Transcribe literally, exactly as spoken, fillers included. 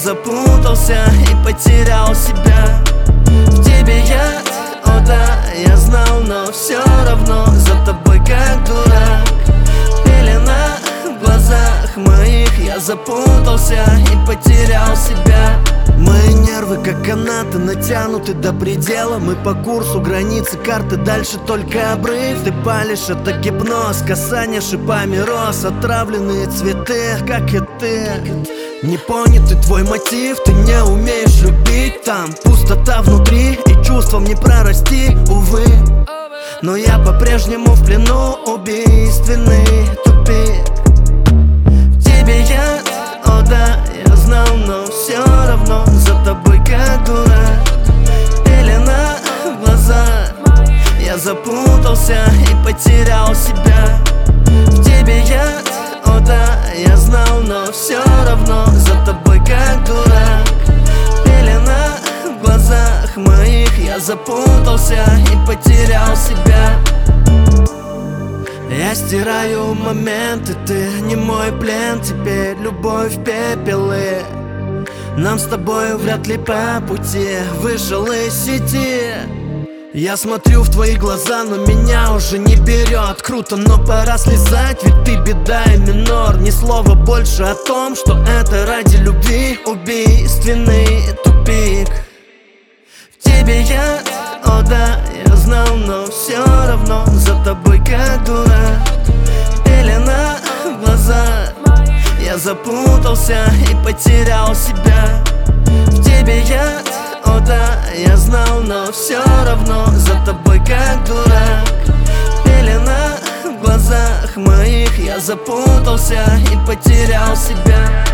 запутался и потерял себя. В тебе я, о да, я знал, но все равно за тобой как дурак. Пелена в глазах моих, я запутался и потерял себя. Мои нервы как канаты натянуты до предела. Мы по курсу границы карты, дальше только обрыв. Ты палишь, это гипноз, касание шипами роз. Отравленные цветы, как и ты. Непонятый твой мотив, ты не умеешь любить. Там пустота внутри, и чувством не прорасти, увы. Но я по-прежнему в плену, убийственный тупик. В тебе я, о да, я знал, но все равно за тобой как дурак. Пелена в глазах, я запутался и потерял себя. В тебе я, о да, я знал, но все равно за тобой как дурак. Пелена в глазах моих, я запутался и потерял себя. Я стираю моменты, ты не мой плен. Теперь любовь пепелы. Нам с тобой вряд ли по пути, вышел из сети. Я смотрю в твои глаза, но меня уже не берет. Круто, но пора слезать, ведь ты беда и минор. Ни слова больше о том, что это ради любви. Убийственный тупик. В тебе я, о да, я знал, но все равно за тобой как дурак. Пелена в глазах, я запутался и потерял себя. В тебе я, о да, я знал, но все равно за тобой как дурак. Пелена в глазах моих, я запутался и потерял себя.